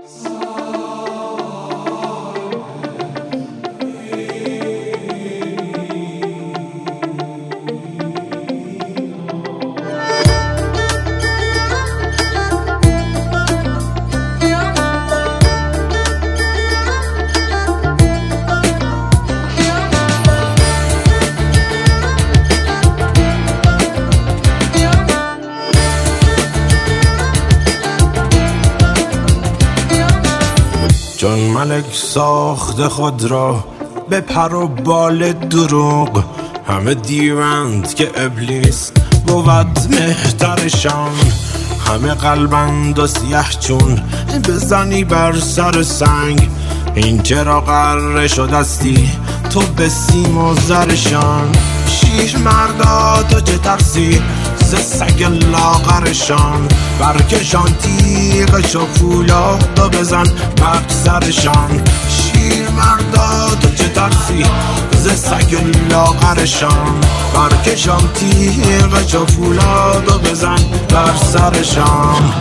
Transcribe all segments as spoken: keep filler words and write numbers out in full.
چون ملک ساخت خود را به پر و بال دروغ، همه دیوند که ابلیس بود مهترشان. همه قلبند و سیه چون بزنی بر سر سنگ، این چرا غره شدستی تو به سیم و زرشان. شیر مردا تو چه ترسی ز سگ لاغرشان، برکشان تیغش و فولاد و بزن بر سرشان. شیر مردا تو چه ترسی ز سگ لاغرشان، برکشان تیغش و فولاد و بزن بر سرشان.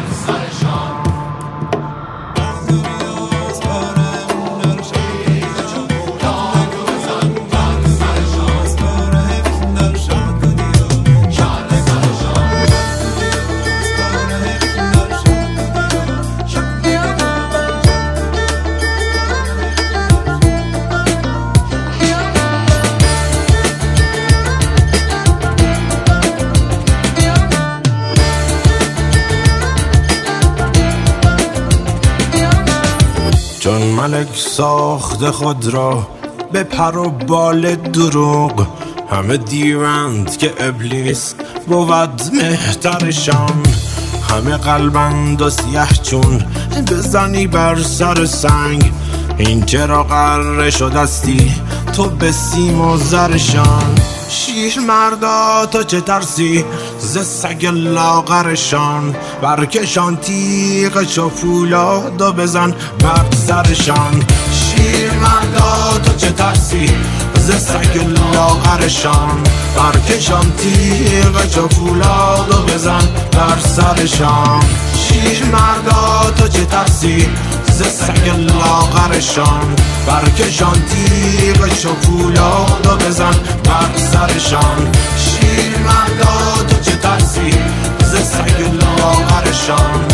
چون ملک ساخت خود را به پر و بال دروغ، همه دیوند که ابلیس بود مهترشان. همه قلبند و سیه چون بزنی بر سر سنگ، این چرا غره شدستی تو به سیم و زرشان. شیر مردا تو چه ترسی ز سگ لاغرشان، برکشان تیغش و فولاد و بزن بر سرشان. شیر مردا تو چه ترسی ز سگ لاغرشان، برکشان تیغش و فولاد و بزن بر سرشان. شیر مردا تو چه ترسی ز سگ لاغرشان، برکشان تیغش و فولاد و بزن بر سرشان. شیر مردا تو چه ترسی ز سگ لاغرشان،